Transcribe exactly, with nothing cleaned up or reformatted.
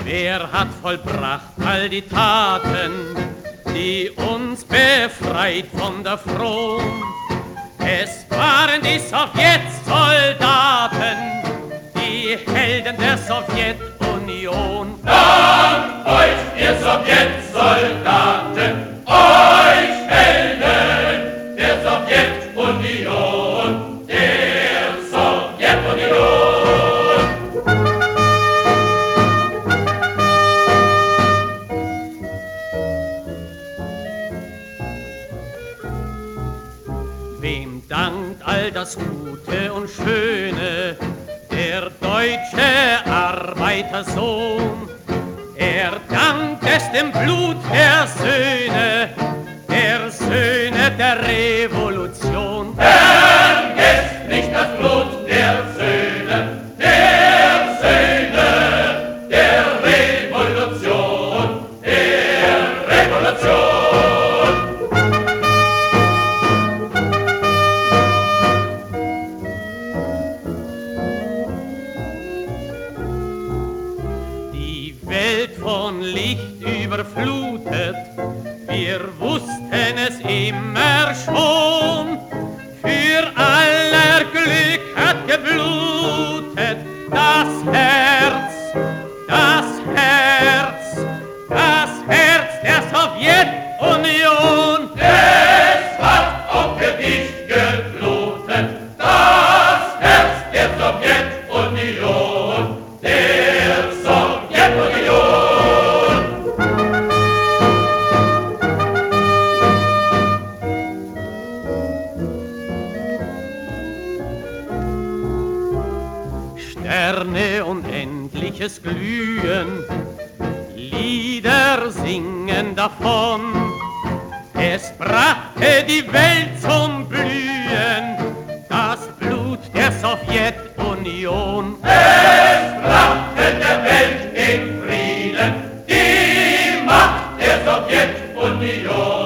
Wer hat vollbracht all die Taten, die uns befreit von der Fron? Es waren die Sowjetsoldaten, die Helden der Sowjetunion. Dank euch, ihr Sowjetsoldaten, euch Helden der Sowjetunion, der Sowjetunion. Wem dankt all das Gute und Schöne der deutsche Arbeitersohn? Er dankt es dem Blut der Söhne, der Söhne der Revolution. Vergesst nicht das Blut der Söhne, der Söhne der Revolution, der Revolution. Die Welt von Licht überflutet, wir wussten es immer schon. Für aller Glück hat geblutet das Herz, das Herz, das Herz der Sowjetunion. Es hat auch für dich geblutet, das Herz der Sowjetunion, der Sowjetunion. Sterne und endliches Glühen, Lieder singen davon. Es brachte die Welt zum Blühen, das Blut der Sowjetunion. Es brachte der Welt den Frieden, die Macht der Sowjetunion.